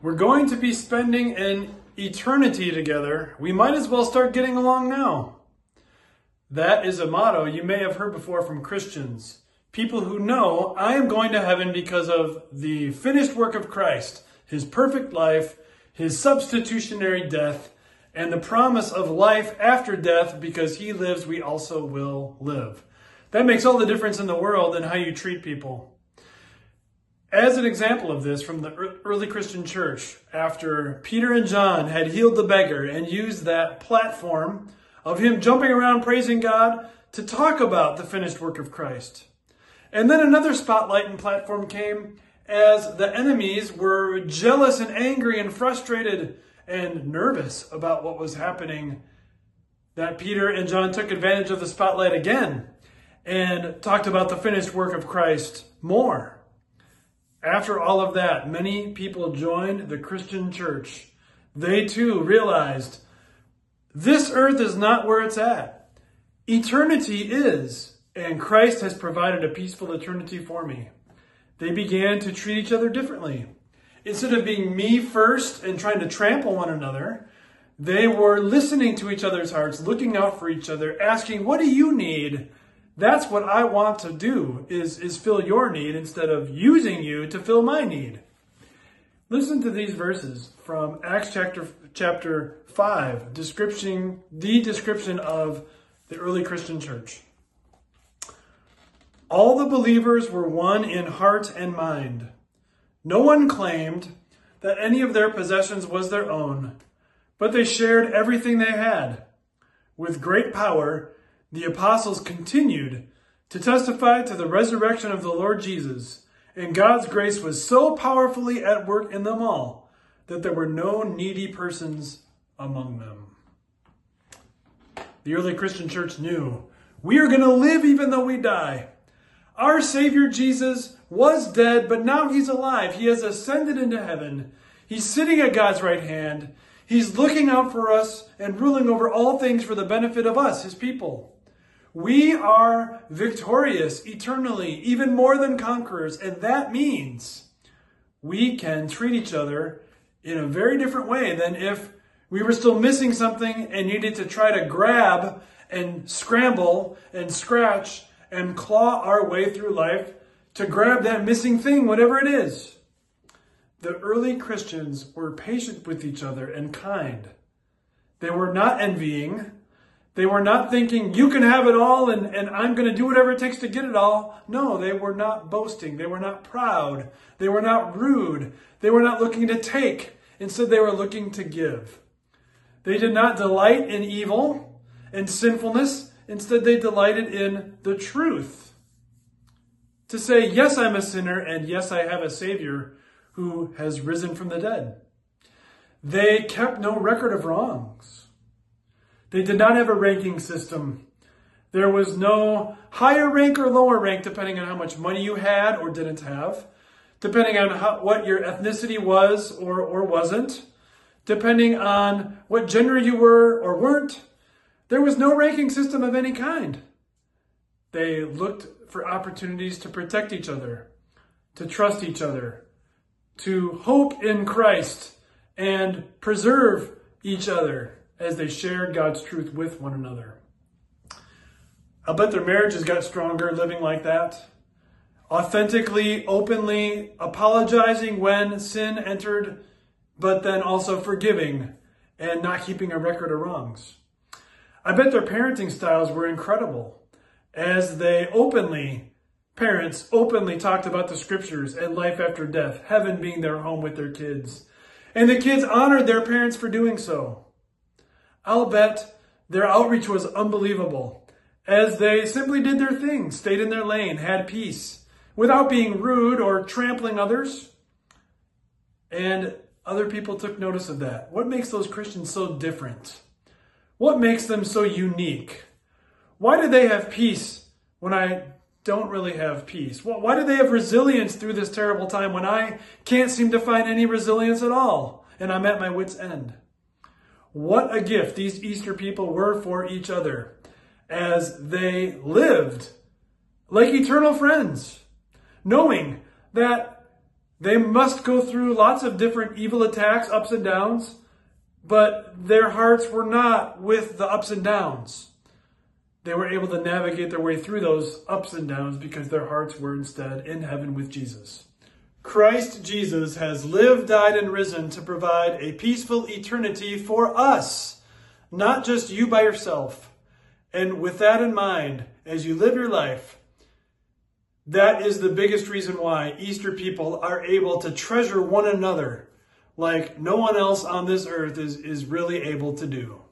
We're going to be spending an eternity together. We might as well start getting along now. That is a motto you may have heard before from Christians. People who know I am going to heaven because of the finished work of Christ, his perfect life, his substitutionary death, and the promise of life after death. Because he lives, we also will live. That makes all the difference in the world in how you treat people. As an example of this from the early Christian church, after Peter and John had healed the beggar and used that platform of him jumping around praising God to talk about the finished work of Christ. And then another spotlight and platform came as the enemies were jealous and angry and frustrated and nervous about what was happening, that Peter and John took advantage of the spotlight again and talked about the finished work of Christ more. After all of that, many people joined the Christian church. They too realized this earth is not where it's at. Eternity is, and Christ has provided a peaceful eternity for me. They began to treat each other differently. Instead of being me first and trying to trample one another, they were listening to each other's hearts, looking out for each other, asking, what do you need? That's what I want to do, is fill your need instead of using you to fill my need. Listen to these verses from Acts chapter 5, the description of the early Christian church. All the believers were one in heart and mind. No one claimed that any of their possessions was their own, but they shared everything they had. With great power, the apostles continued to testify to the resurrection of the Lord Jesus, and God's grace was so powerfully at work in them all that there were no needy persons among them. The early Christian church knew we are going to live even though we die. Our Savior Jesus was dead, but now he's alive. He has ascended into heaven. He's sitting at God's right hand. He's looking out for us and ruling over all things for the benefit of us, his people. We are victorious eternally, even more than conquerors. And that means we can treat each other in a very different way than if we were still missing something and needed to try to grab and scramble and scratch and claw our way through life to grab that missing thing, whatever it is. The early Christians were patient with each other and kind. They were not envying. They were not thinking, you can have it all and I'm going to do whatever it takes to get it all. No, they were not boasting. They were not proud. They were not rude. They were not looking to take. Instead, they were looking to give. They did not delight in evil and sinfulness. Instead, they delighted in the truth. To say, yes, I'm a sinner, and yes, I have a Savior who has risen from the dead. They kept no record of wrongs. They did not have a ranking system. There was no higher rank or lower rank depending on how much money you had or didn't have, depending on what your ethnicity was or wasn't, depending on what gender you were or weren't. There was no ranking system of any kind. They looked for opportunities to protect each other, to trust each other, to hope in Christ and preserve each other as they shared God's truth with one another. I'll bet their marriages got stronger living like that. Authentically, openly, apologizing when sin entered, but then also forgiving and not keeping a record of wrongs. I bet their parenting styles were incredible as they parents openly talked about the scriptures and life after death, heaven being their home with their kids. And the kids honored their parents for doing so. I'll bet their outreach was unbelievable as they simply did their thing, stayed in their lane, had peace without being rude or trampling others. And other people took notice of that. What makes those Christians so different? What makes them so unique? Why do they have peace when I don't really have peace? Why do they have resilience through this terrible time when I can't seem to find any resilience at all and I'm at my wit's end? What a gift these Easter people were for each other as they lived like eternal friends, knowing that They must go through lots of different evil attacks, ups and downs, but their hearts were not with the ups and downs. They were able to navigate their way through those ups and downs because their hearts were instead in heaven with Jesus. Christ Jesus has lived, died, and risen to provide a peaceful eternity for us, not just you by yourself. And with that in mind, as you live your life, that is the biggest reason why Easter people are able to treasure one another like no one else on this earth is really able to do.